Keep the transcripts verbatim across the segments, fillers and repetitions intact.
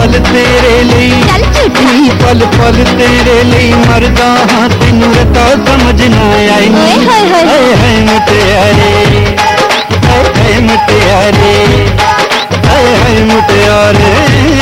पल तेरे लिए, नी पल पल तेरे लिए मरदा हाँ तेनू रता समझ ना आई। हाय हाय मुटियारे, हाय हाय मुटियारे, हाय हाय मुटियारे।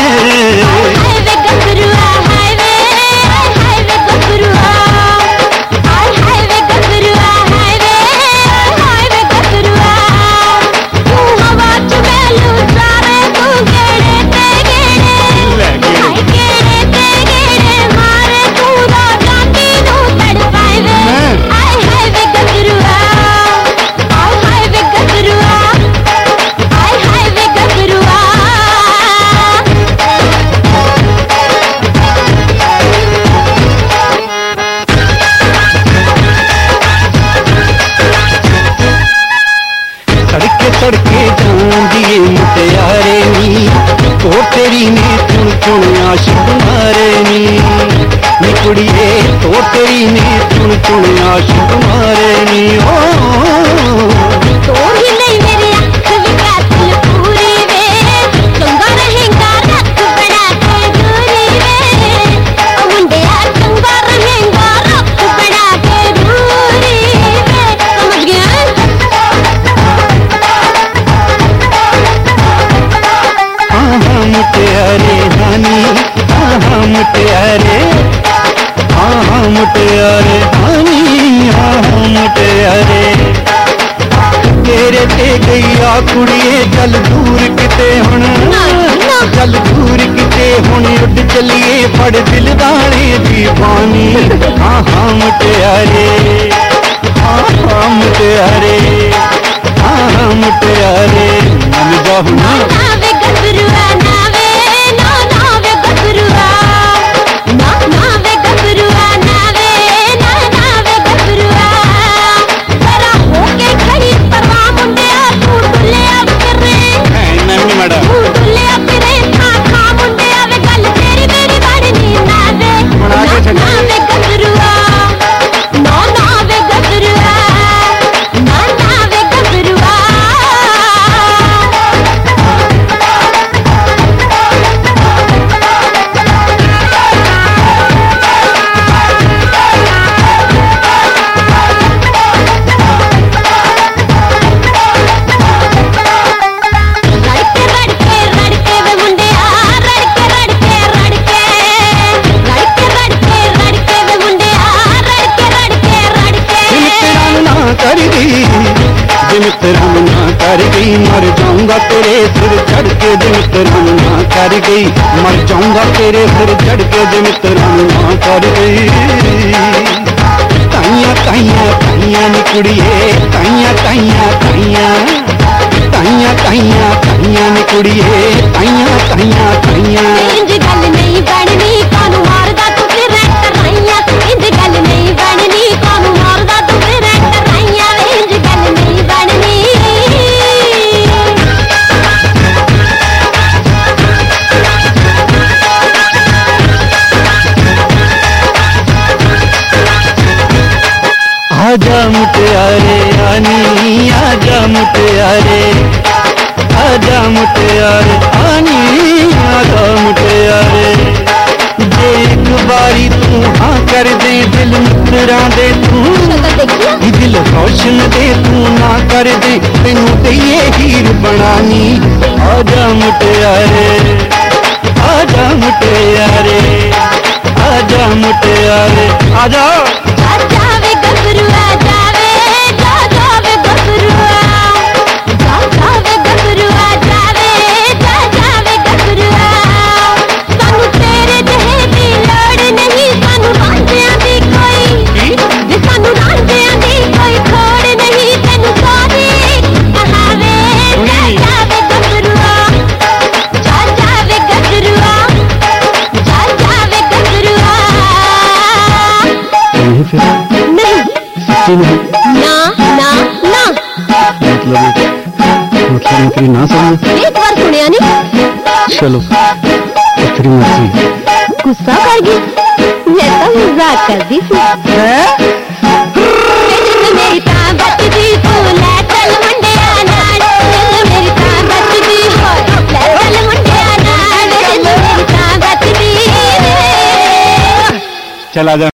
तड़के जांदिए मुटियारे नी, ओ तेरी ने चुन चुन आशिक मारे नी, नी कुड़िए तो तेरी ने चुन चुन आशिक मारे नी। ओ तो ही नहीं मेरी अख भी कातिल पूरी वे, चंगा रहेगा रख बड़ा के दूरी वे, ओ मुंडिया चंगा रहेगा रख बड़ा के दूरी वे, समझ गया? मुटियारे हानी, हाँ मुटियारे, हाँ मुटियारे हानी, हाँ मुटियारे। तेरे ते गई आ कुड़िए चल दूर किते हुण, चल दूर किते हुण उड़ चलिए फड़ दिल दाने दी पानी। हाँ हाँ मुटियारे, हाँ हाँ मुटियारे, हाँ हाँ मुटियारे। मन जाहु ना मित्रमना कर गई, मर जाऊंगा तेरे सिर चढ़ के जो मित्रमना कर गई, मर जाऊंगा तेरे सिर चढ़ के जो मित्रमना कर गई। ताइया ताइया ताइया नी कुड़िए, ताइया ताइया ताइया, ताइया ताइया ताइया नी कुड़िए, ताइया ताइया ताइया। इंज गल नहीं बननी कानू मारदा तू फिर टराइया, इंज गल नहीं बननी कानू मारदा तू फिर टराइया, इंज गल नहीं बननी। आजा मुटियारे आनी, आजा मुटियारे, आजा मुटियारे आनी, आजा मुटियारे। जे एक बारी तू हाँ कर दे दिल मित्रा दे तू, दिल रोशन दे तू ना कर दे तेनू दईए हीर बनानी। आजा मुटियारे, आजा मुटियारे, आजा मुटियारे, आजा। फिर नहीं सच्ची नहीं ना ना ना मतलब मतलब तेरी ना समझ एक बार सुनिया नहीं। चलो तेरी मर्जी। गुस्सा कर गई, मैं तो मजाक कर दी थी। मेरी तां बचदी तू ले चल मुंडिया नाल, मेरी तां बचदी हो ले चल मुंडिया नाल, मेरी तां चला जा